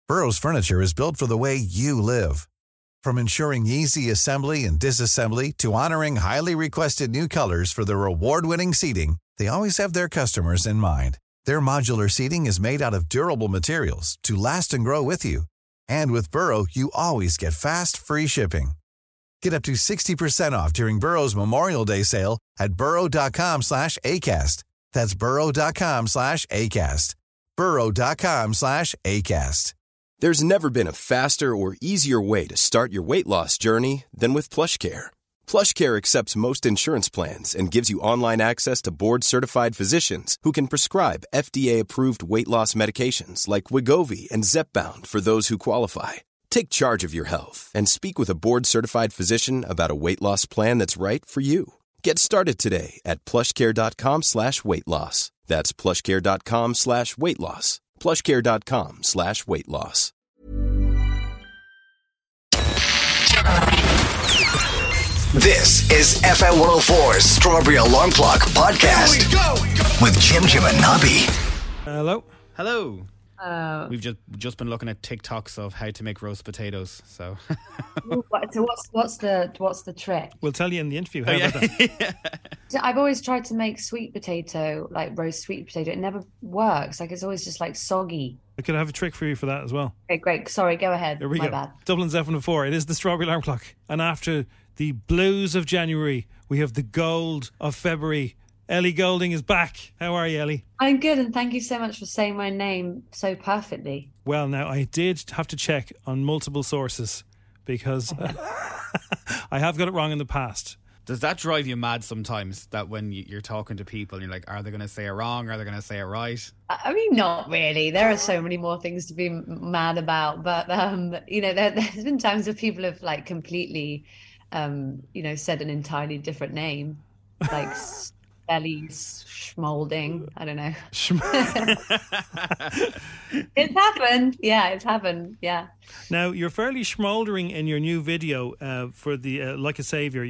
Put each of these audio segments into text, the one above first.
Burrow's furniture is built for the way you live. From ensuring easy assembly and disassembly to honoring highly requested new colors for their award-winning seating, they always have their customers in mind. Their modular seating is made out of durable materials to last and grow with you. And with Burrow, you always get fast, free shipping. Get up to 60% off during Burrow's Memorial Day sale at burrow.com/ACAST. That's burrow.com/ACAST. burrow.com/ACAST. There's never been a faster or easier way to start your weight loss journey than with PlushCare. PlushCare accepts most insurance plans and gives you online access to board-certified physicians who can prescribe FDA-approved weight loss medications like Wegovy and Zepbound for those who qualify. Take charge of your health and speak with a board-certified physician about a weight loss plan that's right for you. Get started today at plushcare.com/weight loss. That's plushcare.com/weight loss. plushcare.com/weight loss. This is FM 104's Strawberry Alarm Clock Podcast with Jim and Nobby. Hello. We've just been looking at TikToks of how to make roast potatoes. So, so what's the trick? We'll tell you in the interview. How about that? I've always tried to make sweet potato, like roast sweet potato. It never works. Like it's always just like soggy. I could have a trick for you for that as well. Okay, great. Sorry, go ahead. Here we My go. bad. Dublin's F104. It is the Strawberry Alarm Clock. And after the blues of January, we have the gold of February. Ellie Goulding is back. How are you, Ellie? I'm good, and thank you so much for saying my name so perfectly. Well, now, I did have to check on multiple sources because I have got it wrong in the past. does that drive you mad sometimes, that when you're talking to people and you're like, are they going to say it wrong? Are they going to say it right? I mean, not really. There are so many more things to be mad about. But, there's been times where people have like completely, said an entirely different name, like Ellie Schmolding. I don't know. It's happened. Yeah, it's happened. Yeah. Now, you're fairly schmoldering in your new video for the Like a Saviour.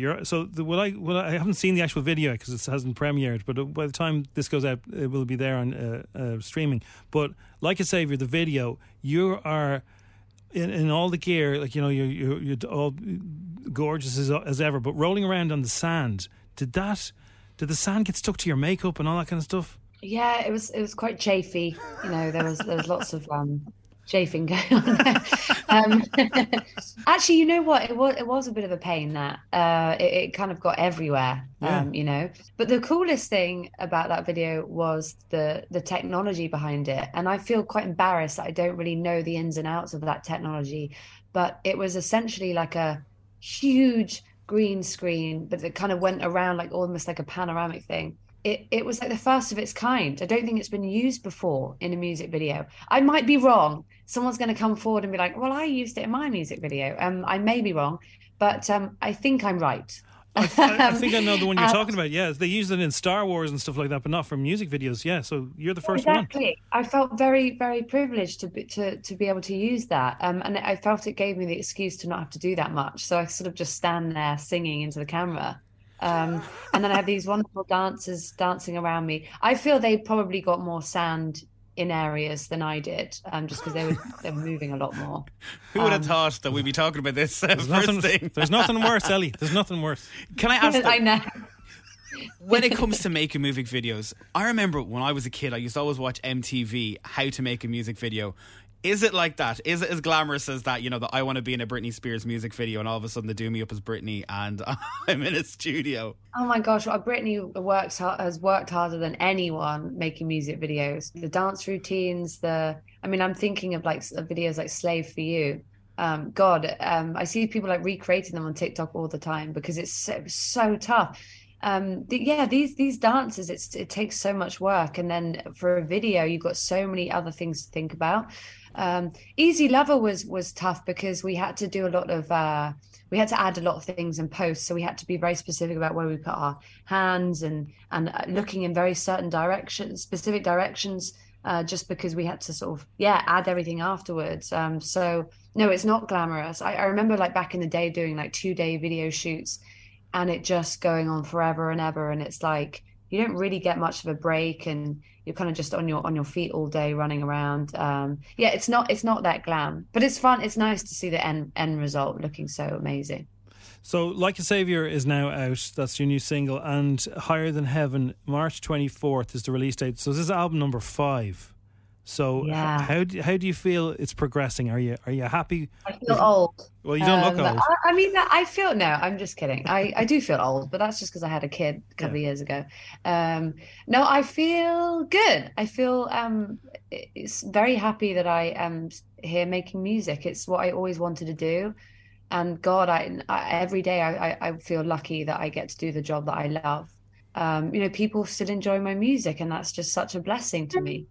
I haven't seen the actual video because it hasn't premiered, but by the time this goes out, it will be there on streaming. But Like a Saviour, the video, you are in all the gear, like, you're all gorgeous as ever, but rolling around on the sand. Did the sand get stuck to your makeup and all that kind of stuff? Yeah, it was quite chafy. There was lots of chafing going on there. Actually, you know what? It was a bit of a pain that it kind of got everywhere. Yeah. But the coolest thing about that video was the technology behind it, and I feel quite embarrassed that I don't really know the ins and outs of that technology. But it was essentially like a huge green screen, but it kind of went around like almost like a panoramic thing. It was like the first of its kind. I don't think it's been used before in a music video. I might be wrong. Someone's going to come forward and be like, well, I used it in my music video. I may be wrong, but I think I'm right. I think I know the one you're talking about. Yeah, they use it in Star Wars and stuff like that, but not for music videos. Yeah, so you're the first one. Exactly. I felt very, very privileged to be able to use that, and I felt it gave me the excuse to not have to do that much. So I sort of just stand there singing into the camera, and then I have these wonderful dancers dancing around me. I feel they probably got more sand in areas than I did, just because they were moving a lot more. Who would have thought that we'd be talking about this first thing? There's nothing worse, Ellie. There's nothing worse. Can I ask? I know. When it comes to making music videos, I remember when I was a kid, I used to always watch MTV, how to make a music video. Is it like that? Is it as glamorous as that, that I want to be in a Britney Spears music video and all of a sudden they do me up as Britney and I'm in a studio? Oh my gosh, Britney has worked harder than anyone making music videos. The dance routines, I'm thinking of like videos like Slave for You. I see people like recreating them on TikTok all the time because it's so tough. These dances, it takes so much work, and then for a video you've got so many other things to think about. Easy Lover was tough because we had to do a lot of we had to add a lot of things in post, so we had to be very specific about where we put our hands and looking in very specific directions, just because we had to sort of add everything afterwards. So no, it's not glamorous. I remember like back in the day doing like 2-day video shoots and it just going on forever and ever, and it's like you don't really get much of a break, and you're kind of just on your feet all day running around. It's not that glam, but it's fun. It's nice to see the end result looking so amazing. So Like a Saviour is now out. That's your new single. And Higher Than Heaven, March 24th is the release date. So this is album number 5. So how do you feel it's progressing? Are you happy? I feel old. Well, you don't look old. I mean, I feel, no, I'm just kidding. I do feel old, but that's just because I had a kid a couple of years ago. No, I feel good. I feel it's very happy that I am here making music. It's what I always wanted to do. And God, I every day I feel lucky that I get to do the job that I love. People still enjoy my music, and that's just such a blessing to me.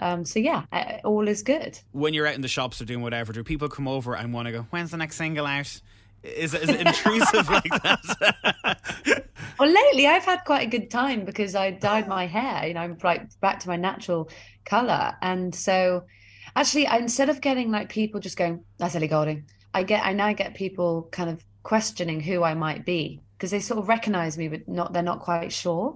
All is good. When you're out in the shops or doing whatever, do people come over and want to go, when's the next single out? Is it intrusive like that? Well, lately I've had quite a good time because I dyed my hair. I'm like back to my natural colour. And so actually, instead of getting like people just going, that's Ellie Goulding, I now get people kind of questioning who I might be because they sort of recognise me, but they're not quite sure.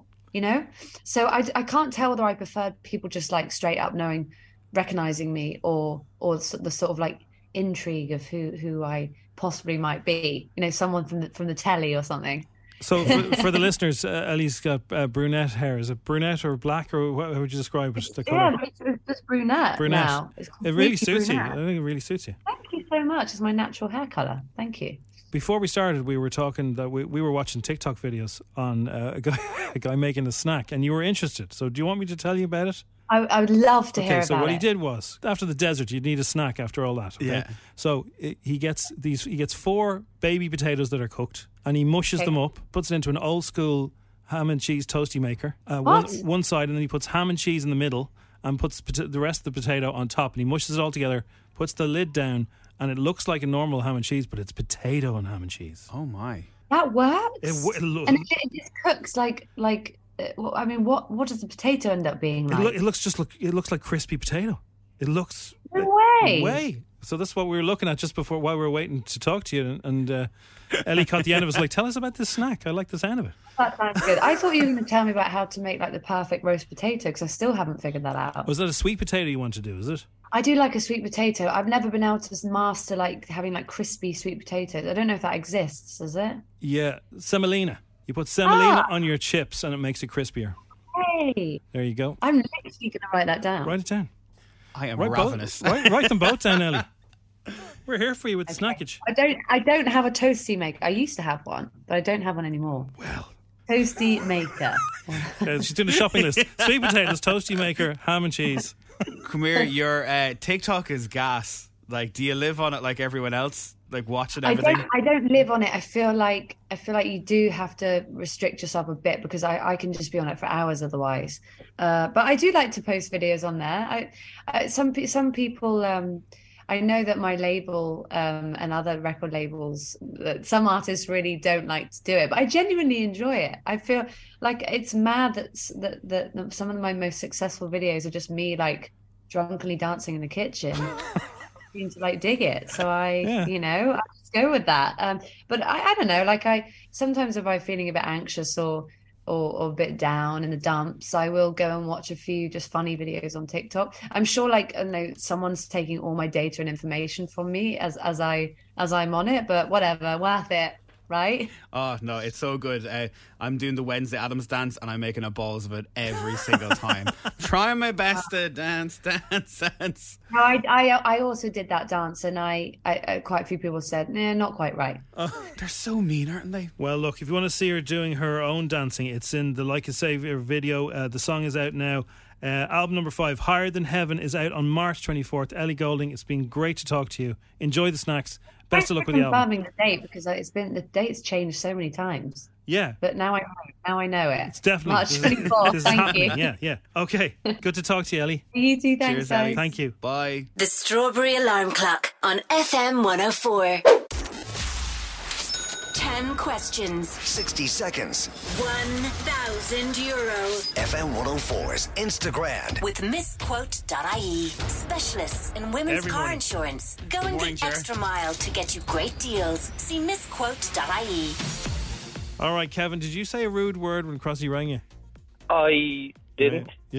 So I can't tell whether I prefer people just like straight up recognizing me or the sort of like intrigue of who I possibly might be, someone from the telly or something. So for the listeners, Ellie's got brunette hair. Is it brunette or black, or how would you describe it? The colour? It's just brunette now. It really suits you. I think it really suits you. Thank you so much. It's my natural hair colour. Thank you. Before we started, we were talking that we were watching TikTok videos on a guy making a snack, and you were interested. So do you want me to tell you about it? I would love to hear about it. So what he did was, after the desert, you'd need a snack after all that. Okay? Yeah. So he gets 4 baby potatoes that are cooked, and he mushes them up, puts it into an old school ham and cheese toasty maker. One side, and then he puts ham and cheese in the middle, and puts the rest of the potato on top, and he mushes it all together, puts the lid down, and it looks like a normal ham and cheese, but it's potato and ham and cheese. Oh my! That works. And it just cooks like. I mean, what does the potato end up being like? It looks like crispy potato. It looks no way. So that's what we were looking at just before while we were waiting to talk to you. And Ellie caught the end of it. Was like, tell us about this snack. I like the sound of it. That sounds good. I thought you were going to tell me about how to make like the perfect roast potato because I still haven't figured that out. Was that a sweet potato you want to do? Is it? I do like a sweet potato. I've never been able to master like having like crispy sweet potatoes. I don't know if that exists. Does it? Yeah, semolina. You put semolina on your chips and it makes it crispier. Hey, there you go. I'm literally going to write that down. Write it down. I am ravenous. Write them both down, Ellie. We're here for you with snackage. I don't have a toasty maker. I used to have one, but I don't have one anymore. Well, toasty maker. She's doing a shopping list. Sweet potatoes, toasty maker, ham and cheese. Come here, your TikTok is gas. Like, do you live on it like everyone else? Like watching everything? I don't live on it. I feel like you do have to restrict yourself a bit because I can just be on it for hours otherwise. But I do like to post videos on there. Some people. I know that my label and other record labels, that some artists really don't like to do it, but I genuinely enjoy it. I feel like it's mad that some of my most successful videos are just me like drunkenly dancing in the kitchen. To like dig it, so I just go with that. But I don't know. Like sometimes if I'm feeling a bit anxious or a bit down in the dumps, I will go and watch a few just funny videos on TikTok. I'm sure someone's taking all my data and information from me as I'm on it, but whatever, worth it. Right? Oh no, it's so good. I'm doing the Wednesday Addams dance and I'm making a balls of it every single time. Trying my best to dance. No, I also did that dance and I quite a few people said, nah, not quite right. They're so mean, aren't they? Well, look, if you want to see her doing her own dancing, it's in the Like a Saviour video. The song is out now. Album number 5, Higher Than Heaven, is out on March 24th. Ellie Goulding, it's been great to talk to you. Enjoy the snacks. Best of luck with the album. Confirming the date because the date's changed so many times. Yeah, but now I know it. It's definitely March 24th. Thank you. Yeah. Okay, good to talk to you, Ellie. You too. Thanks, cheers, Ellie. Thank you. Bye. The Strawberry Alarm Clock on FM 104. 10 questions. 60 seconds. €1,000. FM 104's Instagram. With misquote.ie. Specialists in women's car insurance. Going the extra mile to get you great deals. See misquote.ie. All right, Kevin, did you say a rude word when Crossy rang you? I didn't. Yeah.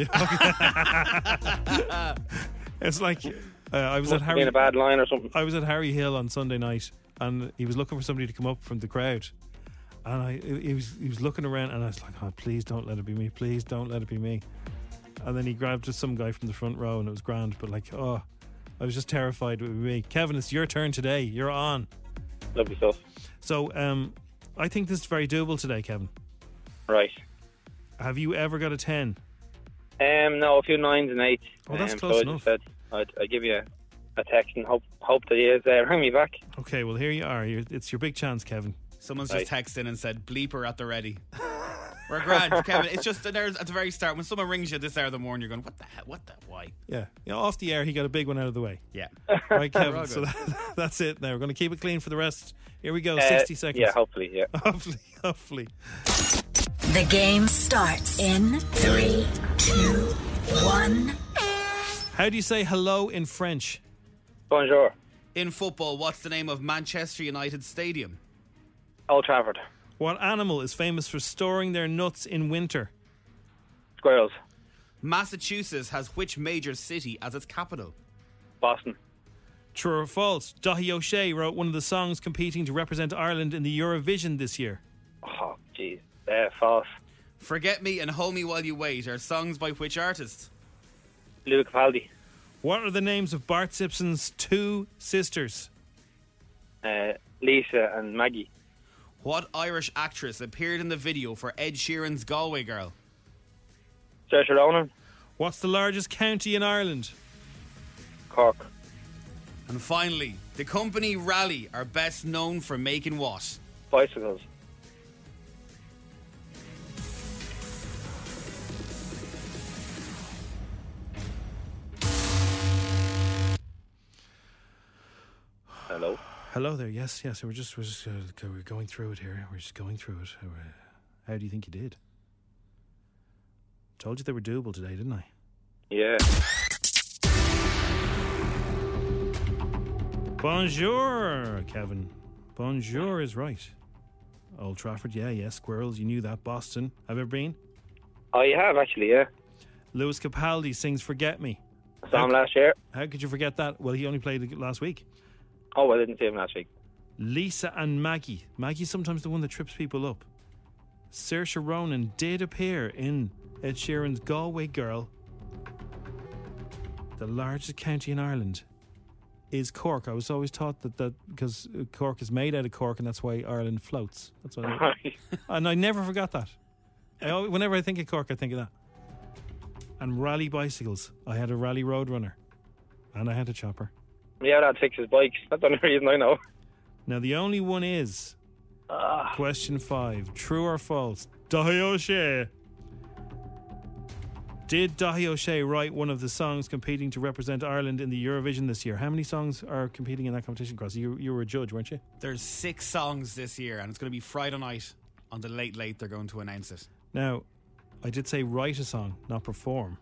It's like I was at Harry. Being a bad line or something. I was at Harry Hill on Sunday night, and he was looking for somebody to come up from the crowd, and he was looking around, and I was like, "Oh, please don't let it be me! Please don't let it be me!" And then he grabbed just some guy from the front row, and it was grand. But like, I was just terrified it would be me. Kevin, it's your turn today. You're on. Lovely stuff. So, I think this is very doable today, Kevin. Right. Have you ever got a 10? No, a few 9s and 8s. Oh, that's close enough. So I just said I'd give you a text and hope that you ring me back. Okay, well, here you are. It's your big chance, Kevin. Someone's just texted and said, bleeper at the ready. We're grand, Kevin. It's just there at the very start, when someone rings you this hour of the morning, you're going, what the hell? What the? Why? Yeah. Off the air, he got a big one out of the way. Yeah. Right, Kevin. So that's it now. We're going to keep it clean for the rest. Here we go, 60 seconds. Yeah, hopefully, yeah. Hopefully. The game starts in 3, 2, 1. How do you say hello in French? Bonjour. In football, what's the name of Manchester United Stadium? Old Trafford. What animal is famous for storing their nuts in winter? Squirrels. Massachusetts has which major city as its capital? Boston. True or false? Daithí O'Shea wrote one of the songs competing to represent Ireland in the Eurovision this year. Oh, jeez. False. Forget Me and Hold Me While You Wait are songs by which artist? Louis Capaldi. What are the names of Bart Simpson's two sisters? Lisa and Maggie. What Irish actress appeared in the video for Ed Sheeran's Galway Girl? Saoirse Ronan. What's the largest county in Ireland? Cork. And finally, the company Raleigh are best known for making what? Bicycles. Hello. Hello there. Yes. We're going through it here. We're just going through it. How do you think you did? Told you they were doable today, didn't I? Yeah. Bonjour, Kevin. Bonjour is right. Old Trafford, yeah. Squirrels, you knew that. Boston, have you ever been? I have, actually, yeah. Louis Capaldi sings Forget Me. Saw him last year. How could you forget that? Well, he only played it last week. Oh, I didn't see him last week. Lisa and Maggie. Maggie's sometimes the one that trips people up. Saoirse Ronan did appear in Ed Sheeran's Galway Girl. The largest county in Ireland is Cork. I was always taught that because Cork is made out of cork, and that's why Ireland floats. That's what and I never forgot that. Whenever I think of Cork, I think of that. And Raleigh bicycles. I had a Raleigh Roadrunner, and I had a chopper. Yeah, that fixes bikes. That's the only reason I know. Now the only one is question 5. True or false? Daithí O'Shea. Did Daithí O'Shea write one of the songs competing to represent Ireland in the Eurovision this year? How many songs are competing in that competition, Cross? You were a judge, weren't you? There's 6 songs this year, and it's going to be Friday night on the Late they're going to announce it. Now, I did say write a song, not perform.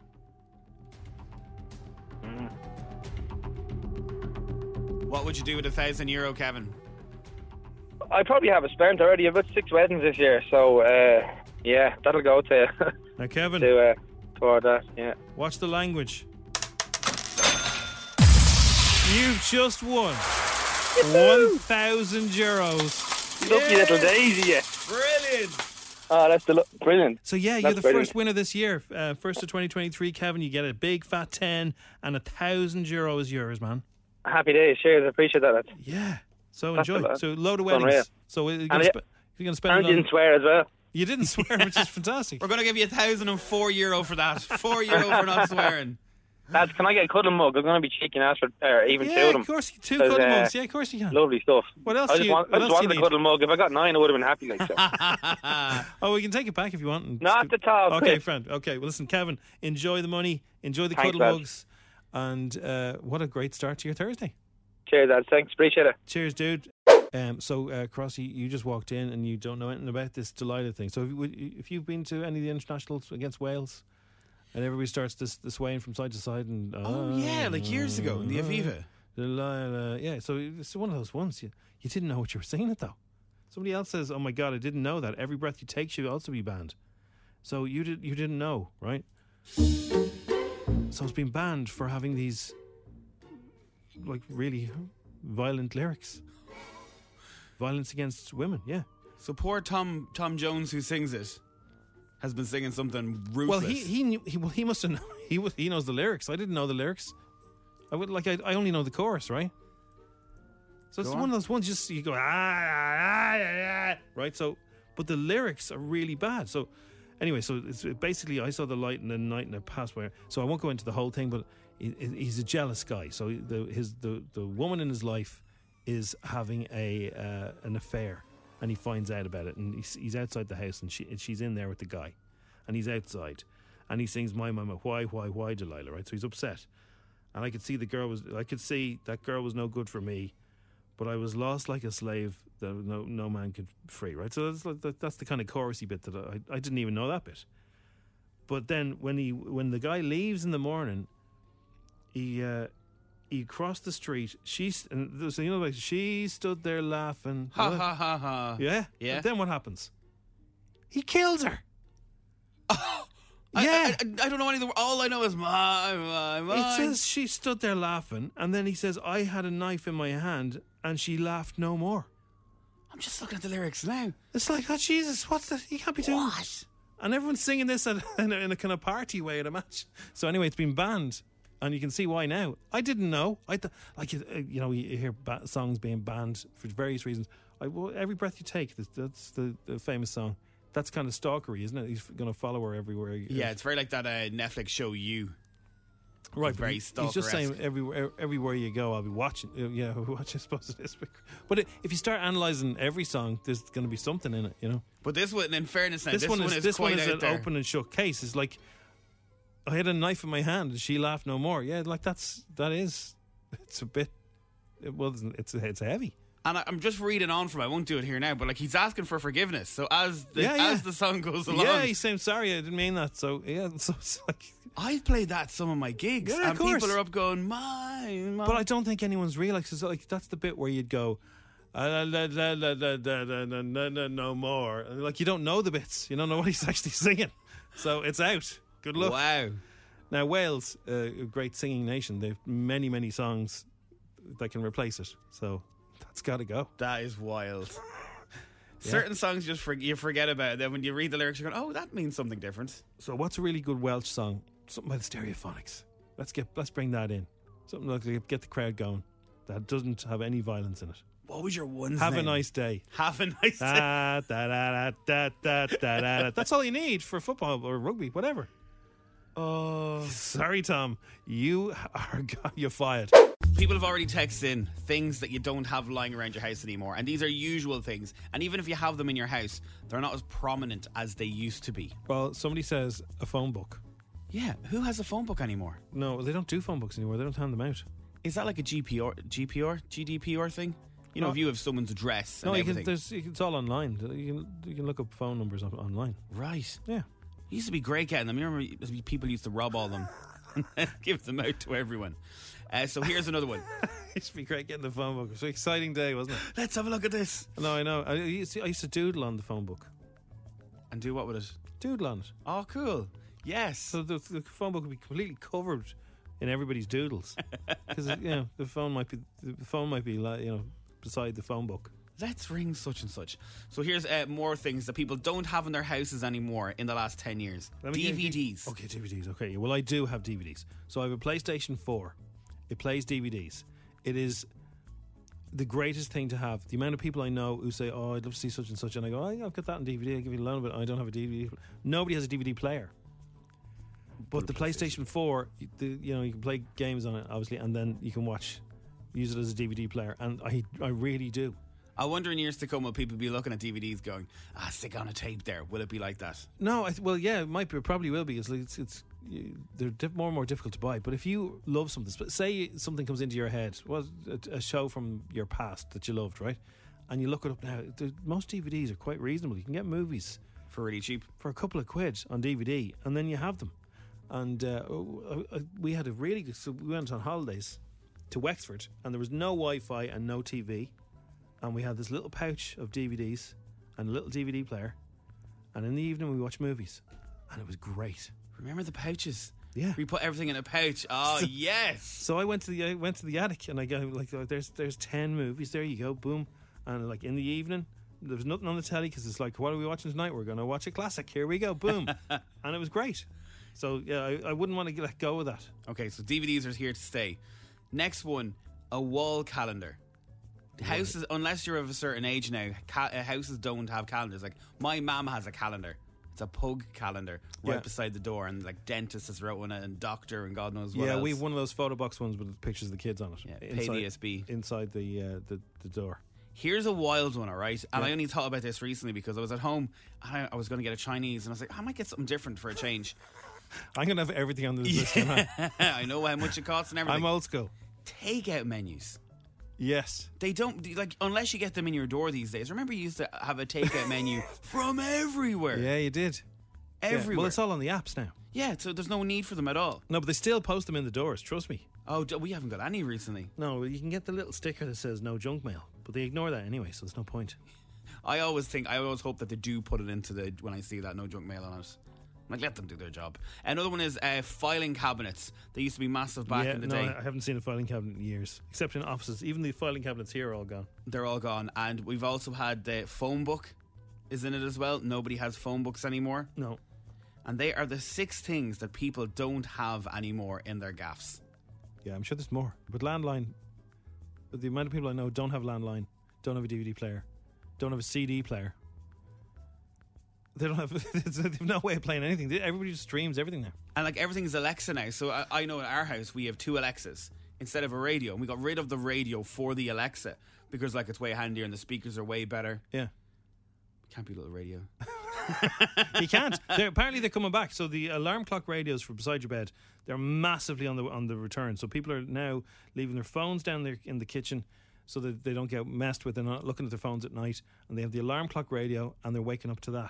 What would you do with €1,000, Kevin? I probably have a spent already. I've got 6 weddings this year, so yeah, that'll go to now, Kevin. Toward that, yeah. Watch the language. You've just won €1,000. Lucky little daisy, yeah. Brilliant. Oh, that's brilliant. So yeah, you're the first winner this year. First of 2023, Kevin. You get a big fat 10 and €1,000 is yours, man. Happy days. Cheers. I appreciate that. Yeah. So enjoy. So load of weddings. Unreal. So you're going to spend and it on... you didn't swear as well. You didn't swear, which is fantastic. We're going to give you €1,004 for that. €4 for not swearing. Lads, can I get a cuddle mug? I'm going to be cheeking ass for even 2 of them. Yeah, of course. 2 cuddle mugs. Yeah, of course you can. Lovely stuff. What else I just wanted a cuddle mug. If I got 9, I would have been happy. Like so. Oh, we can take it back if you want. Not at all. Okay, friend. Okay, well, listen, Kevin, enjoy the money. Enjoy the cuddle mugs. And what a great start to your Thursday. Cheers, lads. Thanks. Appreciate it. Cheers, dude. So, Crossy, you just walked in and you don't know anything about this Delilah thing. So, if you've been to any of the internationals against Wales, and everybody starts this swaying from side to side, and like years ago in the Aviva. Delilah, yeah. So it's one of those ones you didn't know what you were saying it though. Somebody else says, "Oh my God, I didn't know that. Every breath you take should also be banned." So you didn't know, right? So it's been banned for having these like really violent lyrics. Violence against women, yeah. So poor Tom Jones, who sings it, has been singing something ruthless. Well, he must have known. He knows the lyrics. I didn't know the lyrics. I only know the chorus, right? So it's one of those ones. Just you go right. So, but the lyrics are really bad. So, anyway, so it's basically I saw the light in the night and it passed by. So I won't go into the whole thing, but he's a jealous guy. So the woman in his life is having an affair, and he finds out about it, and he's outside the house, and she's in there with the guy, and he's outside, and he sings "My Mama, why, Delilah," right? So he's upset, and I could see that girl was no good for me, but I was lost like a slave that no man could free, right? So that's the kind of chorusy bit that I didn't even know that bit. But then when the guy leaves in the morning, he crossed the street. She stood there laughing. Ha ha ha ha. Yeah. Yeah. And then what happens? He kills her. Yeah. I don't know anything. All I know is my. It says she stood there laughing, and then he says, "I had a knife in my hand, and she laughed no more." I'm just looking at the lyrics now. It's like, oh Jesus, what's that? You can't be doing What? And everyone's singing this in a kind of party way at a match. So anyway, it's been banned, and you can see why now. I didn't know. You hear songs being banned for various reasons. Every Breath You Take, that's the famous song. That's kind of stalkery, isn't it? He's going to follow her everywhere. Yeah, it's very like that Netflix show You. Right, very he's just saying everywhere you go, I'll be watching. Yeah, watch. I suppose it is. But if you start analysing every song, there's going to be something in it, you know. But this one, in fairness, now, this one is an there. open and shut case. It's like I had a knife in my hand and she laughed no more. Yeah, like it's a bit. It's heavy. And I'm just reading on from it. I won't do it here now, but like he's asking for forgiveness. So as the song goes along, yeah, he's saying sorry, I didn't mean that. So yeah, so it's like I've played that at some of my gigs, yeah, and people are up going, my. But I don't think anyone's realised. Cause like that's the bit where you'd go, no more. And like you don't know the bits, you don't know what he's actually singing. So it's out. Good luck. Wow. Now Wales, a great singing nation, they've many, many songs that can replace it. So that's got to go. That is wild. Yeah. Certain songs you forget about it. Then when you read the lyrics, you're going, oh, that means something different. So what's a really good Welsh song? Something by the Stereophonics. Let's bring that in. Something like get the crowd going. That doesn't have any violence in it. What was your one? Have a nice day. Have a nice day. That's all you need for football or rugby, whatever. Oh, sorry, Tom. You're fired. People have already texted in things that you don't have lying around your house anymore, and these are usual things. And even if you have them in your house, they're not as prominent as they used to be. Well, somebody says a phone book. Yeah, who has a phone book anymore? No, they don't do phone books anymore. They don't hand them out. Is that like a GDPR thing? You know, if you have someone's address and everything. It's all online. You can look up phone numbers online. Right. Yeah. It used to be great getting them. You remember people used to rob all them and give them out to everyone. So here's another one. It used to be great getting the phone book. It was an exciting day, wasn't it? Let's have a look at this. No, I know. I used to doodle on the phone book. And do what with it? Doodle on it. Oh, cool. Yes. So the phone book would be completely covered in everybody's doodles. Because the phone might be beside the phone book. Let's ring such and such. So here's more things that people don't have in their houses anymore in the last 10 years. DVDs. Okay, DVDs. Okay, well, I do have DVDs. So I have a PlayStation 4. It plays DVDs. It is the greatest thing to have. The amount of people I know who say, oh, I'd love to see such and such. And I go, oh, yeah, I've got that on DVD. I'll give you a loan of it. I don't have a DVD. Nobody has a DVD player. But the PlayStation 4, you can play games on it, obviously, and then you can use it as a DVD player. And I really do. I wonder in years to come will people be looking at DVDs going, stick on a tape there. Will it be like that? No, it might be. It probably will be. They're more and more difficult to buy. But if you love something, say something comes into your head, a show from your past that you loved, right? And you look it up now. Most DVDs are quite reasonable. You can get movies for really cheap, for a couple of quid on DVD, and then you have them. And we had so we went on holidays to Wexford, and there was no Wi-Fi and no TV. And we had this little pouch of DVDs and a little DVD player. And in the evening we watched movies. and it was great. Remember the pouches? Yeah, we put everything in a pouch. Oh yes. So I went to the attic, and I got like, there's 10 movies. There you go, boom. And like in the evening, there was nothing on the telly because it's like, what are we watching tonight? We're going to watch a classic. Here we go, boom. And it was great. So yeah, I wouldn't want to let go of that. Okay, so DVDs are here to stay. Next one, a wall calendar. Houses, unless you're of a certain age now, houses don't have calendars. Like my mum has a calendar. It's a pug calendar right beside the door, and like dentist has wrote one, and doctor, and God knows what else. Yeah, we have one of those photo box ones with pictures of the kids on it. Yeah, pay the SB inside the door. Here's a wild one, all right? And I only thought about this recently because I was at home and I was going to get a Chinese, and I was like, I might get something different for a change. I'm going to have everything on this list. I know how much it costs and everything. I'm old school. Takeout menus. Yes. They don't, like, unless you get them in your door these days. Remember you used to have a takeout menu from everywhere. Yeah, you did. Everywhere. Yeah. Well, it's all on the apps now. Yeah, so there's no need for them at all. No, but they still post them in the doors, trust me. Oh, we haven't got any recently. No, you can get the little sticker that says no junk mail, but they ignore that anyway, so there's no point. I always hope that they do put it into when I see that no junk mail on it. Like, let them do their job. Another one is filing cabinets. They used to be massive back in the day. I haven't seen a filing cabinet in years, except in offices. Even the filing cabinets here are all gone. They're all gone. And we've also had the phone book is in it as well. Nobody has phone books anymore. No. And they are the 6 things that people don't have anymore in their gaffs. Yeah, I'm sure there's more. But landline, the amount of people I know don't have landline, don't have a DVD player, don't have a CD player. They don't have. They have no way of playing anything. Everybody just streams everything now. And like everything's Alexa now. So I know in our house we have 2 Alexas instead of a radio. And we got rid of the radio for the Alexa because like it's way handier and the speakers are way better. Yeah. Can't be a little radio. You can't. Apparently they're coming back. So the alarm clock radios for beside your bed, they're massively on the return. So people are now leaving their phones down there in the kitchen so that they don't get messed with. They're not looking at their phones at night, and they have the alarm clock radio and they're waking up to that.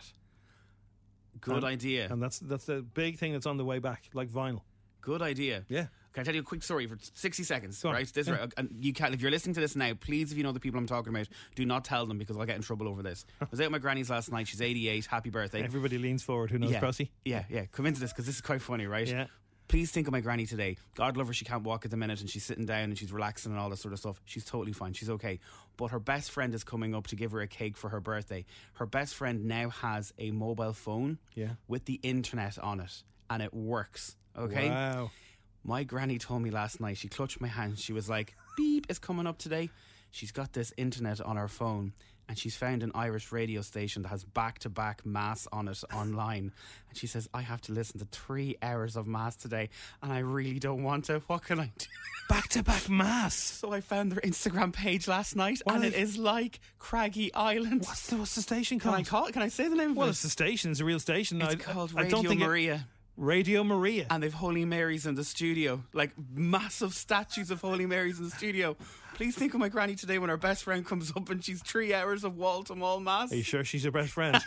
Good idea. And that's the big thing that's on the way back, like vinyl. Good idea. Yeah. Can I tell you a quick story for 60 seconds? Go on. Right? This right. And you can, if you're listening to this now, please, if you know the people I'm talking about, do not tell them because I'll get in trouble over this. I was out with my granny's last night. She's 88. Happy birthday. Everybody leans forward. Who knows Crossy? Yeah. Come into this because this is quite funny, right? Yeah. Please think of my granny today. God love her, she can't walk at the minute and she's sitting down and she's relaxing and all that sort of stuff. She's totally fine. She's okay. But her best friend is coming up to give her a cake for her birthday. Her best friend now has a mobile phone with the internet on it and it works. Okay? Wow. My granny told me last night, she clutched my hand. She was like, beep, it's coming up today. She's got this internet on her phone and she's found an Irish radio station that has back-to-back mass on it online. And she says, I have to listen to 3 hours of mass today and I really don't want to. What can I do? Back-to-back mass? So I found their Instagram page last night and it is like Craggy Island. What's the station called? Can I say the name of it? Well, it's the station. It's a real station. It's called Radio Maria. Radio Maria. And they've Holy Marys in the studio. Like massive statues of Holy Marys in the studio. Please think of my granny today when her best friend comes up and she's 3 hours of wall-to-wall mass. Are you sure she's your best friend?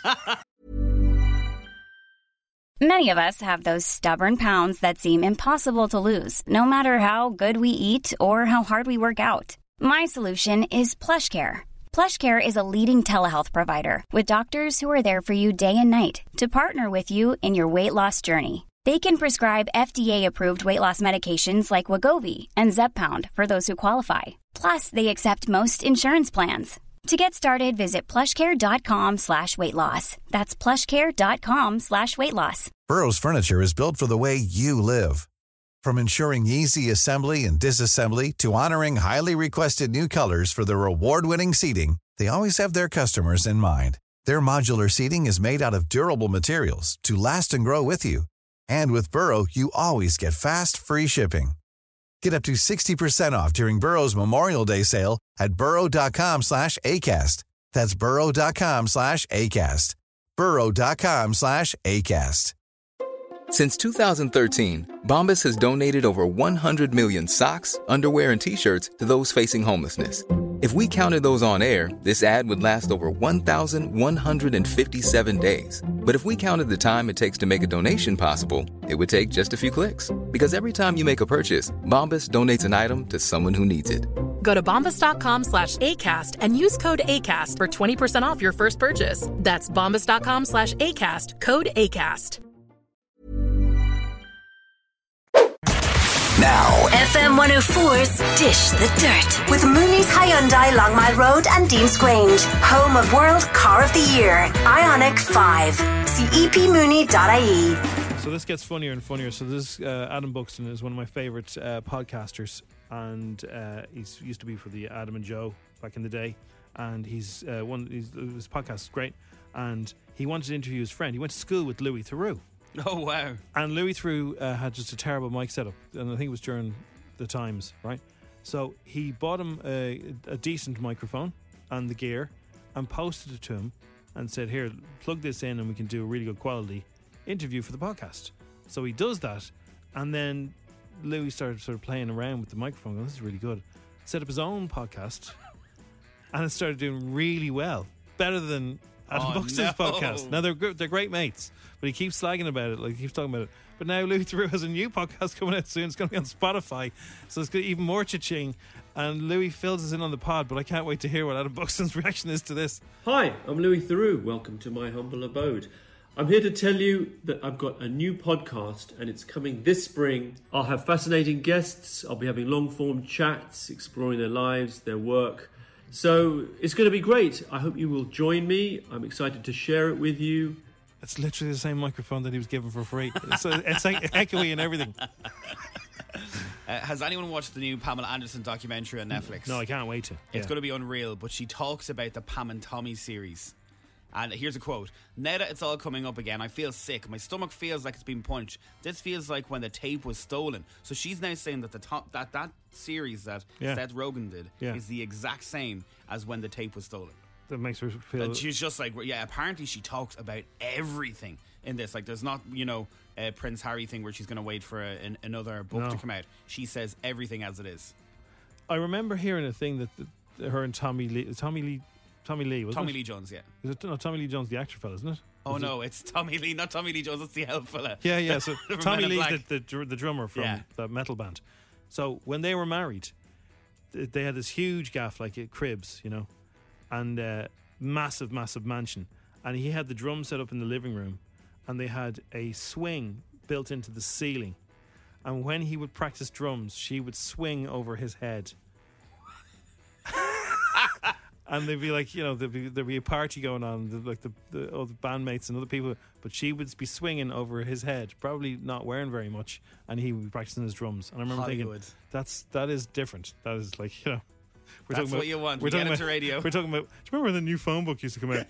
Many of us have those stubborn pounds that seem impossible to lose, no matter how good we eat or how hard we work out. My solution is PlushCare. PlushCare is a leading telehealth provider with doctors who are there for you day and night to partner with you in your weight loss journey. They can prescribe FDA-approved weight loss medications like Wegovy and Zepbound for those who qualify. Plus, they accept most insurance plans. To get started, visit plushcare.com/weightloss. That's plushcare.com/weightloss. Burrow's furniture is built for the way you live. From ensuring easy assembly and disassembly to honoring highly requested new colors for their award-winning seating, they always have their customers in mind. Their modular seating is made out of durable materials to last and grow with you. And with Burrow, you always get fast, free shipping. Get up to 60% off during Burrow's Memorial Day sale at burrow.com/ACAST. That's burrow.com/ACAST. burrow.com/ACAST. Since 2013, Bombas has donated over 100 million socks, underwear, and T-shirts to those facing homelessness. If we counted those on air, this ad would last over 1,157 days. But if we counted the time it takes to make a donation possible, it would take just a few clicks. Because every time you make a purchase, Bombas donates an item to someone who needs it. Go to bombas.com/ACAST and use code ACAST for 20% off your first purchase. That's bombas.com/ACAST, code ACAST. Now, FM 104's Dish the Dirt with Mooney's Hyundai Long Mile Road and Dean's Grange, home of World Car of the Year, Ioniq 5. See epmooney.ie. So this gets funnier and funnier. So this Adam Buxton is one of my favourite podcasters, and he used to be for the Adam and Joe back in the day, and his podcast is great, and he wanted to interview his friend. He went to school with Louis Theroux. Oh, wow. And Louis Theroux had just a terrible mic setup, and I think it was during the times, right? So he bought him a decent microphone and the gear and posted it to him and said, here, plug this in and we can do a really good quality interview for the podcast. So he does that, and then Louis started sort of playing around with the microphone, going, this is really good. Set up his own podcast, and it started doing really well. Better than Adam Buxton's podcast. Now, they're great mates, but he keeps slagging about it, like he keeps talking about it. But now Louis Theroux has a new podcast coming out soon. It's going to be on Spotify, so it's going to be even more cha-ching. And Louis fills us in on the pod, but I can't wait to hear what Adam Buxton's reaction is to this. Hi, I'm Louis Theroux. Welcome to my humble abode. I'm here to tell you that I've got a new podcast and it's coming this spring. I'll have fascinating guests. I'll be having long-form chats, exploring their lives, their work. So it's going to be great. I hope you will join me. I'm excited to share it with you. It's literally the same microphone that he was given for free. It's like echoey and everything. Has anyone watched the new Pamela Anderson documentary on Netflix? No, I can't wait to. It's going to be unreal, but she talks about the Pam and Tommy series. And here's a quote. Now that it's all coming up again, I feel sick. My stomach feels like it's been punched. This feels like when the tape was stolen. So she's now saying that that series that Seth Rogen did is the exact same as when the tape was stolen. That makes her feel... And she's just like, yeah, apparently she talks about everything in this. Like, there's not, a Prince Harry thing where she's going to wait for another book to come out. She says everything as it is. I remember hearing a thing that her and Tommy Lee, wasn't Tommy it? Lee Jones, yeah. Is it? No, Tommy Lee Jones, the actor fella, isn't it? It's Tommy Lee, not Tommy Lee Jones. It's the elf fella. Yeah. So Tommy Lee's the drummer from that metal band. So when they were married, they had this huge gaff, like at Cribs, and massive mansion. And he had the drum set up in the living room, and they had a swing built into the ceiling. And when he would practice drums, she would swing over his head. And they'd be like, there'd be a party going on, like the other bandmates and other people, but she would be swinging over his head, probably not wearing very much, and he would be practicing his drums. And I remember thinking, that is different. That is like, that's talking what you want. We're talking about radio. We're talking about. Do you remember when the new phone book used to come out?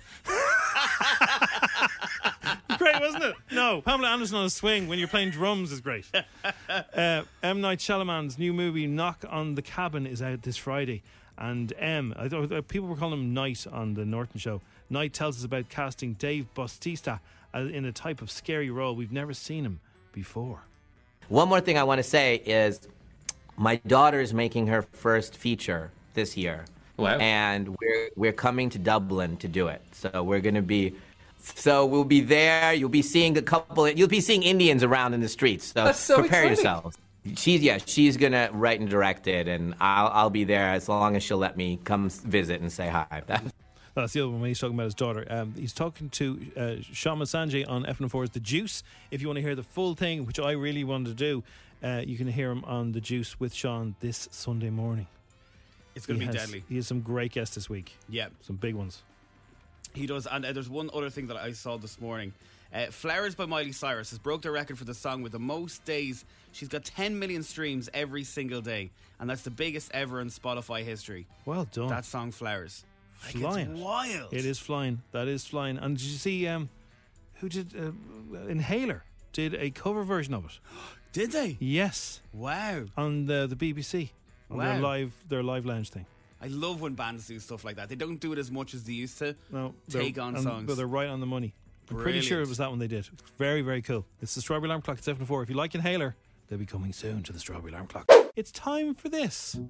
Great, wasn't it? No, Pamela Anderson on a swing when you're playing drums is great. M. Night Shyamalan's new movie Knock on the Cabin is out this Friday. And people were calling him Knight on the Norton Show. Knight tells us about casting Dave Bautista in a type of scary role we've never seen him before. One more thing I want to say is my daughter is making her first feature this year. Wow. And we're coming to Dublin to do it. So we'll be there. You'll be seeing you'll be seeing Indians around in the streets. So, that's so prepare exciting. yourselves. She's gonna write and direct it, and I'll be there as long as she'll let me come visit and say hi. That's the other one when he's talking about his daughter. He's talking to Shama Sanjay on FM4's The Juice. If you want to hear the full thing, which I really wanted to do, you can hear him on The Juice with Sean this Sunday morning. It's going to be deadly. He has some great guests this week. Yeah. Some big ones. He does. And there's one other thing that I saw this morning. Flowers by Miley Cyrus has broke the record for the song with the most days. She's got 10 million streams every single day, and that's the biggest ever in Spotify history. Well done. That song, Flowers. Flying. It's wild. It is flying. That is flying. And did you see who did Inhaler did a cover version of it? Did they? Yes. Wow. On the BBC. On their live lounge thing. I love when bands do stuff like that. They don't do it as much as they used to. No, take on songs. But they're right on the money. I'm pretty sure it was that one they did. Very, very cool. It's the Strawberry Alarm Clock at 7:04. If you like Inhaler, they'll be coming soon to the Strawberry Alarm Clock. It's time for this.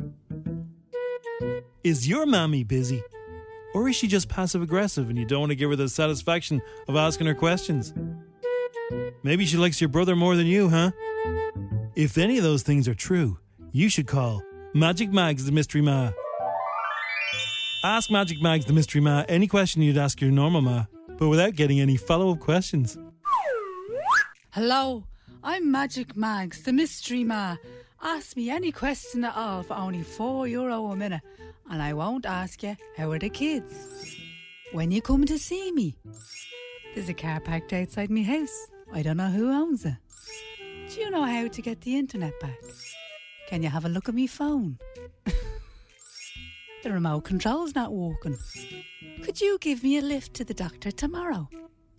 Is your mammy busy? Or is she just passive-aggressive and you don't want to give her the satisfaction of asking her questions? Maybe she likes your brother more than you, huh? If any of those things are true, you should call Magic Mags the Mystery Ma. Ask Magic Mags the Mystery Ma any question you'd ask your normal ma, but without getting any follow-up questions. Hello, I'm Magic Mags, the Mystery Ma. Ask me any question at all for only €4 a minute, and I won't ask you how are the kids. When you come to see me, there's a car parked outside my house. I don't know who owns it. Do you know how to get the internet back? Can you have a look at me phone? The remote control's not working. Could you give me a lift to the doctor tomorrow?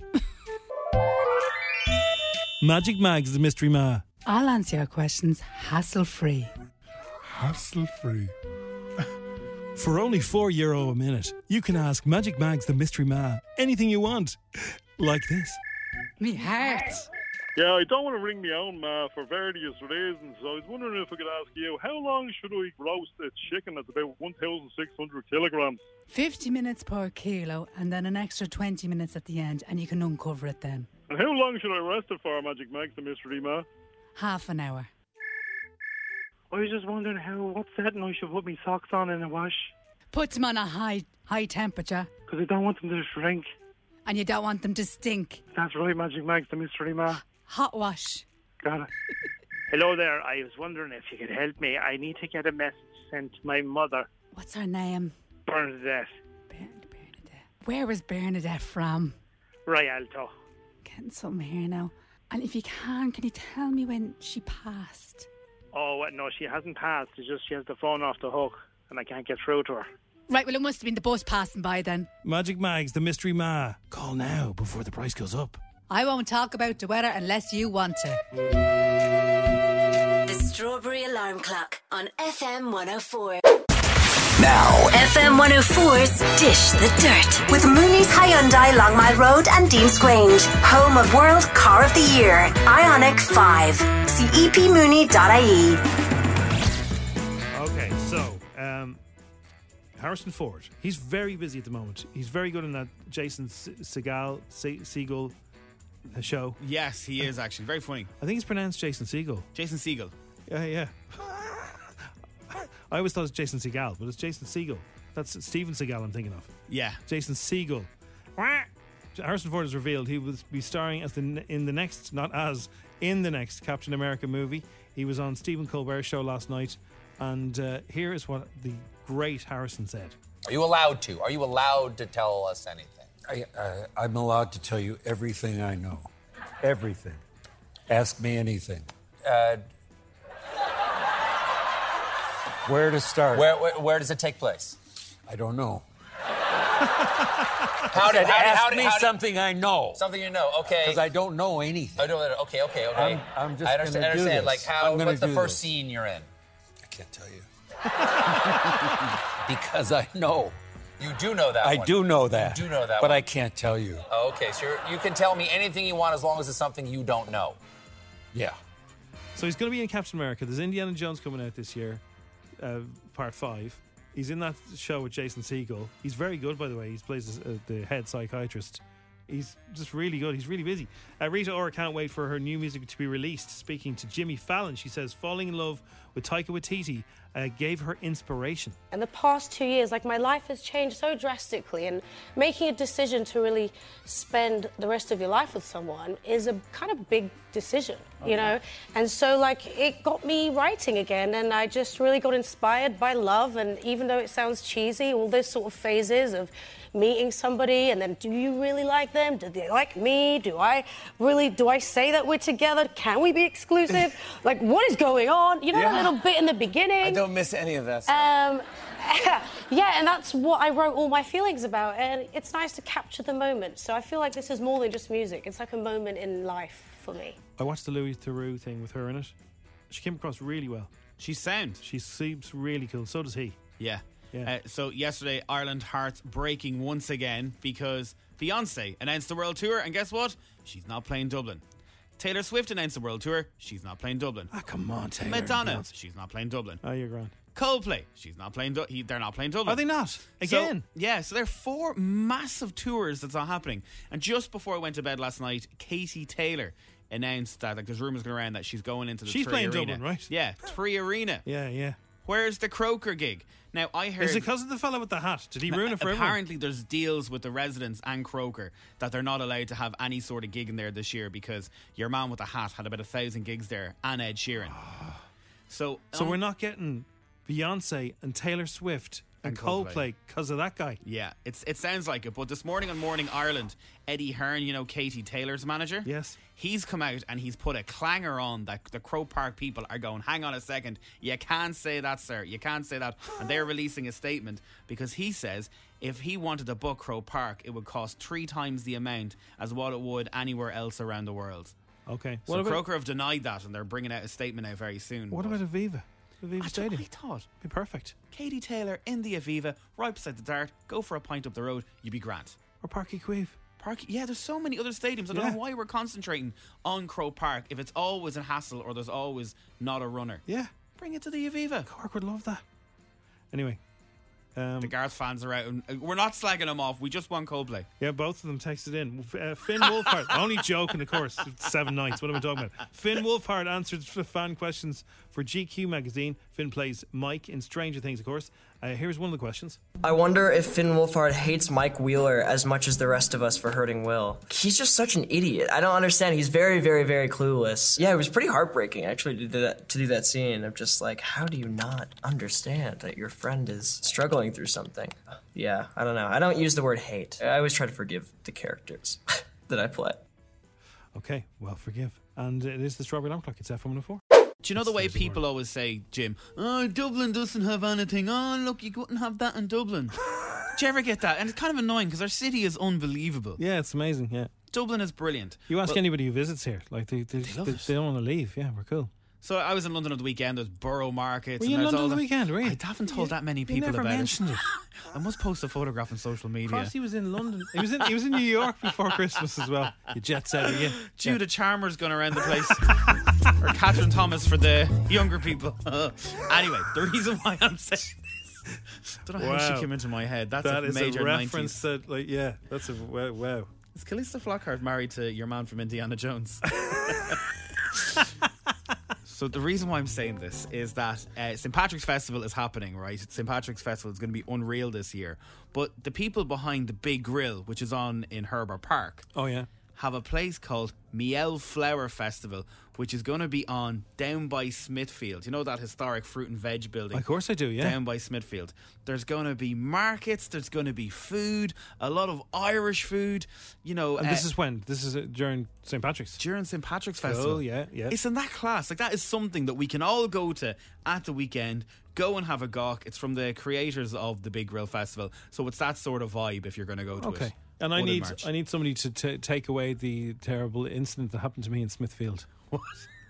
Magic Mags, the Mystery Ma. I'll answer your questions hassle-free. Hassle-free. For only €4 a minute, you can ask Magic Mags, the Mystery Ma, anything you want. Like this. Me heart. Yeah, I don't want to ring my own ma for various reasons. I was wondering if I could ask you, how long should I roast a chicken that's about 1,600 kilograms? 50 minutes per kilo, and then an extra 20 minutes at the end, and you can uncover it then. And how long should I rest it for, Magic Mags, the Mystery Ma? Half an hour. I was just wondering what setting I should put my socks on in a wash. Put them on a high temperature. Because I don't want them to shrink. And you don't want them to stink. That's right, Magic Mags, the Mystery Ma. Hot wash. Got it. Hello there. I was wondering if you could help me. I need to get a message sent to my mother. What's her name? Bernadette. Bernadette. Where was Bernadette from? Rialto. Getting something here now. And if you can you tell me when she passed? Oh, no, she hasn't passed. It's just she has the phone off the hook and I can't get through to her. Right, well, it must have been the bus passing by then. Magic Mags, the Mystery Ma. Call now before the price goes up. I won't talk about the weather unless you want to. The Strawberry Alarm Clock on FM 104. Now, FM 104's Dish the Dirt with Mooney's Hyundai Long Mile Road and Dean's Grange, home of World Car of the Year, Ioniq 5. See epmooney.ie. Okay, so Harrison Ford, he's very busy at the moment. He's very good in that Jason Segel show. Yes, he is actually very funny. I think it's pronounced Jason Segel. Jason Segel. Yeah. I always thought it was Jason Segel, but it's Jason Segel. That's Steven Seagal I'm thinking of. Yeah. Jason Segel. Harrison Ford has revealed he will be starring in the next Captain America movie. He was on Stephen Colbert's show last night, and here is what the great Harrison said. Are you allowed to? Are you allowed to tell us anything? I'm allowed to tell you everything I know. Everything. Ask me anything. Where to start? Where does it take place? I don't know. Ask me something I know. Something you know, okay. Because I don't know anything. Okay. I'm just I going to do understand. this. Like, what's the first scene you're in? I can't tell you. Because I know. You do know that I one. do know that. You do know that but one. I can't tell you. Oh, okay, so you can tell me anything you want as long as it's something you don't know. Yeah. So he's going to be in Captain America. There's Indiana Jones coming out this year, part 5. He's in that show with Jason Segel. He's very good, by the way. He plays the head psychiatrist. He's just really good. He's really busy. Rita Ora can't wait for her new music to be released. Speaking to Jimmy Fallon, she says falling in love with Taika Waititi gave her inspiration. In the past 2 years, my life has changed so drastically, and making a decision to really spend the rest of your life with someone is a kind of big decision, you know? And so, it got me writing again, and I just really got inspired by love, and even though it sounds cheesy, all those sort of phases of meeting somebody and then do you really like them? Do they like me? Do I say that we're together? Can we be exclusive? What is going on? You know, that little bit in the beginning. I don't miss any of that stuff. Yeah, and that's what I wrote all my feelings about, and it's nice to capture the moment. So I feel like this is more than just music. It's like a moment in life for me. I watched the Louis Theroux thing with her in it. She came across really well. She's sound. She seems really cool. So does he. Yeah. So yesterday, Ireland hearts breaking once again because Beyonce announced the world tour, and guess what? She's not playing Dublin. Taylor Swift announced the world tour. She's not playing Dublin. Come on, Taylor. Madonna. She's not playing Dublin. Oh, you're grand. Coldplay. She's not playing. They're not playing Dublin. Are they not? Again? So there are 4 massive tours that's not happening. And just before I went to bed last night, Katie Taylor announced that there's rumours going around that she's going into the She's Three playing Arena. Dublin, right? Yeah, Three Arena. Yeah. Where's the Croker gig? Now, I heard... Is it because of the fellow with the hat? Did he ruin it for everyone? Apparently, there's deals with the residents and Croker that they're not allowed to have any sort of gig in there this year because your man with the hat had about 1,000 gigs there and Ed Sheeran. So we're not getting Beyonce and Taylor Swift and Coldplay because of that guy. Yeah, it sounds like it. But this morning on Morning Ireland, Eddie Hearn, you know, Katie Taylor's manager? Yes. He's come out and he's put a clanger on that the Croke Park people are going, hang on a second, you can't say that, sir. You can't say that. And they're releasing a statement because he says if he wanted to book Croke Park, it would cost 3 times the amount as what it would anywhere else around the world. Okay. So Croker have denied that and they're bringing out a statement out very soon. What about Aviva? Aviva Stadium. I thought. Be perfect. Katie Taylor in the Aviva, right beside the Dart, go for a pint up the road, you'd be grand. Or Parky Queeve. Yeah, there's so many other stadiums. I don't know why we're concentrating on Croke Park if it's always a hassle or there's always not a runner. Yeah. Bring it to the Aviva. Cork would love that. Anyway. The Garth fans are out. And we're not slagging them off. We just want Coldplay. Yeah, both of them texted in. Finn Wolfhard. Only joking, of course. 7 nights. What am I talking about? Finn Wolfhard answered fan questions for GQ magazine. Finn plays Mike in Stranger Things, of course. Here's one of the questions. I wonder if Finn Wolfhard hates Mike Wheeler as much as the rest of us for hurting Will. He's just such an idiot. I don't understand. He's very, very, very clueless. Yeah, it was pretty heartbreaking, actually, to do that scene of just like, how do you not understand that your friend is struggling through something? Yeah, I don't know. I don't use the word hate. I always try to forgive the characters that I play. Okay, well, forgive. And it is the Strawberry Alarm Clock. It's FM 104. Do you know the way people always say, Jim, oh, Dublin doesn't have anything. Oh, look, you couldn't have that in Dublin. Do you ever get that? And it's kind of annoying because our city is unbelievable. Yeah, it's amazing, yeah. Dublin is brilliant. You ask anybody who visits here, like they don't want to leave. Yeah, we're cool. So I was in London on the weekend. There's borough markets. Were you in London on the weekend, really? I haven't told that many people never about mentioned it. I must post a photograph on social media. Of course he was in London. He was in New York before Christmas as well. You jet setter, yeah. Judah Chalmers going around the place. Or Catherine Thomas for the younger people. Anyway, the reason why I'm saying this, don't know how she came into my head. That's a major a reference 90s. that, like, yeah, that's a wow. Is Calista Flockhart married to your man from Indiana Jones? So the reason why I'm saying this is that St. Patrick's Festival is happening, right? St. Patrick's Festival is going to be unreal this year. But the people behind the Big Grill, which is on in Herbert Park, have a place called Miel Flower Festival, which is going to be on down by Smithfield. You know that historic fruit and veg building? Of course I do, yeah. Down by Smithfield. There's going to be markets, there's going to be food, a lot of Irish food, you know. And this is when? This is during St. Patrick's? During St. Patrick's Festival. Oh, yeah. It's in that class. Like, that is something that we can all go to at the weekend, go and have a gawk. It's from the creators of the Big Grill Festival. So it's that sort of vibe if you're going to go to it. And I need somebody to take away the terrible incident that happened to me in Smithfield. What?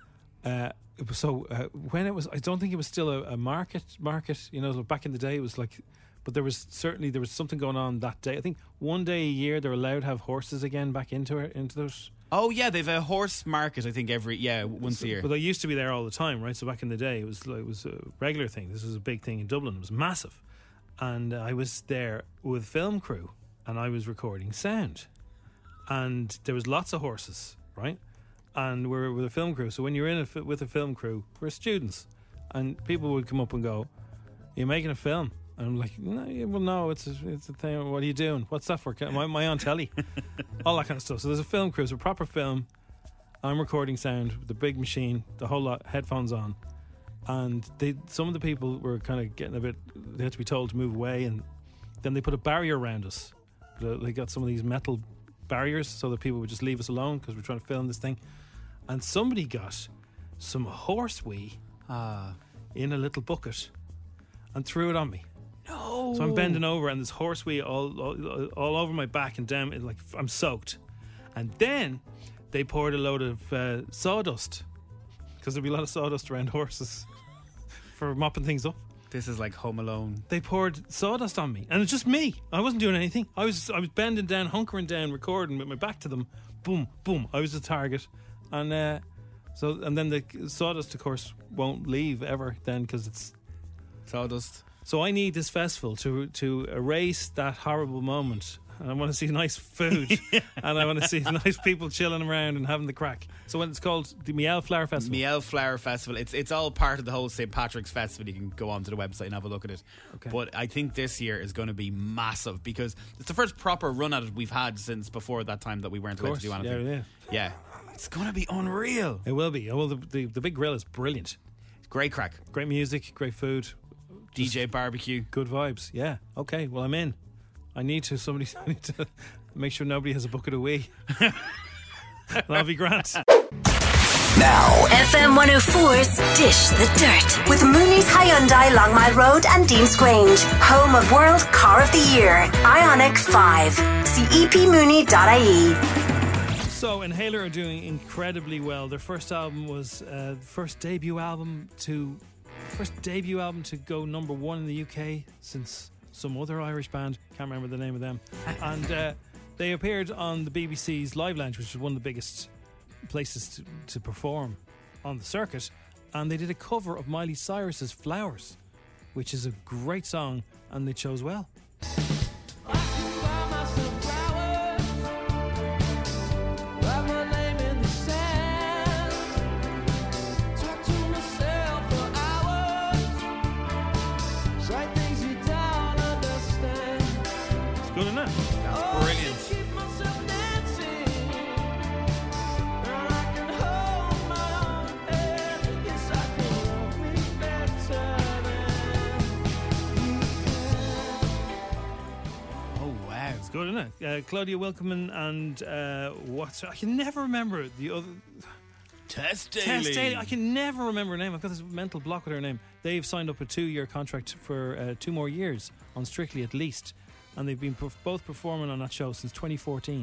When it was, I don't think it was still a market. You know, back in the day, it was like, but there was something going on that day. I think one day a year they're allowed to have horses again back into those. Oh yeah, they've a horse market. I think once a year. But they used to be there all the time, right? So back in the day, it was a regular thing. This was a big thing in Dublin. It was massive, and I was there with film crew. And I was recording sound, and there was lots of horses, right? And we're with a film crew. So when you're with a film crew, we're students, and people would come up and go, "Are you making a film?" And I'm like, "No, it's a thing. What are you doing? What's that for? Am I on telly?" All that kind of stuff. So there's a film crew, it's a proper film. I'm recording sound with the big machine, the whole lot, headphones on, and some of the people were kind of getting a bit. They had to be told to move away, and then they put a barrier around us. They got some of these metal barriers so that people would just leave us alone because we're trying to film this thing. And somebody got some horse wee in a little bucket and threw it on me. No. So I'm bending over and there's horse wee all over my back and down. Like, I'm soaked. And then they poured a load of sawdust, because there'd be a lot of sawdust around horses for mopping things up. This is like Home Alone. They poured sawdust on me, and it's just me. I wasn't doing anything. I was bending down, hunkering down, recording with my back to them. Boom, boom. I was the target, and then the sawdust, of course, won't leave ever. Then because it's sawdust. So I need this festival to erase that horrible moment. And I want to see nice food, and I want to see nice people chilling around and having the crack. So when it's called the Miel Flower Festival. Miel Flower Festival. It's all part of the whole St. Patrick's Festival. You can go onto the website and have a look at it. Okay. But I think this year is going to be massive because it's the first proper run at it we've had since before that time that we weren't allowed to do anything. Yeah. It's going to be unreal. It will be. Well, the Big Grill is brilliant. Great crack. Great music, great food. DJ barbecue. Good vibes. Yeah. Okay, well, I'm in. I need to make sure nobody has a bucket of wee. That'll be grand. Now, FM 104's Dish the Dirt with Mooney's Hyundai Longmire Road and Dean's Grange, home of World Car of the Year, Ioniq 5. See epmooney.ie. So, Inhaler are doing incredibly well. Their first album was first debut album to go number one in the UK since some other Irish band. Can't remember the name of them. And they appeared on the BBC's Live Lounge, which is one of the biggest places to perform on the circuit, and they did a cover of Miley Cyrus's Flowers, which is a great song, and they chose well. It's good, isn't it? That's brilliant. It's good, isn't it? Claudia Wilkeman and I can never remember the other. Tess Daly. Daly. I can never remember her name. I've got this mental block with her name. They've signed up a 2-year contract for 2 more years on Strictly at least, and they've been both performing on that show since 2014.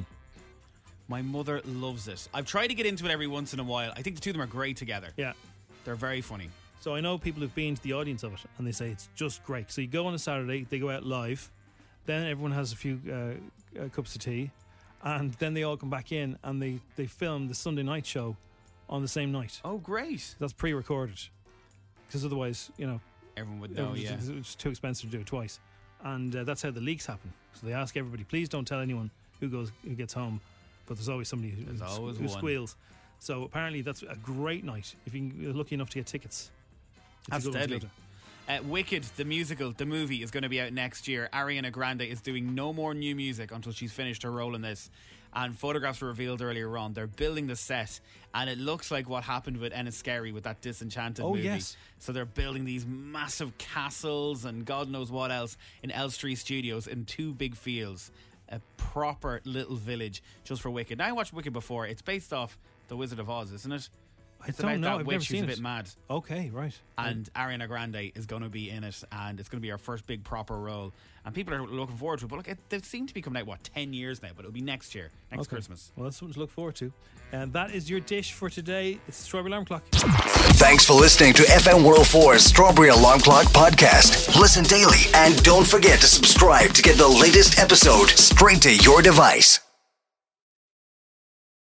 My mother loves it. I've tried to get into it every once in a while. I think the two of them are great together. Yeah. They're very funny. So I know people who've been to the audience of it, and they say it's just great. So you go on a Saturday, they go out live, then everyone has a few cups of tea, and then they all come back in and they film the Sunday night show on the same night. Oh, great. That's pre-recorded, because otherwise, everyone would know, yeah. It's too expensive to do it twice. And that's how the leaks happen. So they ask everybody, please don't tell anyone who gets home, but there's always somebody who squeals. So apparently that's a great night if you're lucky enough to get tickets. That's deadly. Wicked, the musical, the movie, is going to be out next year. Ariana Grande is doing no more new music until she's finished her role in this. And photographs were revealed earlier on. They're building the set, and it looks like what happened with Enniskerry with that Disenchanted movie. Yes. So they're building these massive castles and God knows what else in Elstree Studios in 2 big fields. A proper little village just for Wicked. Now, I watched Wicked before. It's based off The Wizard of Oz, isn't it? It's I don't know. about that I've witch never seen who's a it. bit mad. Okay, right. And Ariana Grande is going to be in it, and it's going to be her first big proper role. And people are looking forward to it. But look, they seem to be coming out, 10 years now? But it'll be next year, next Christmas. Well, that's something to look forward to. And that is your dish for today. It's the Strawberry Alarm Clock. Thanks for listening to FM 104's Strawberry Alarm Clock podcast. Listen daily, and don't forget to subscribe to get the latest episode straight to your device.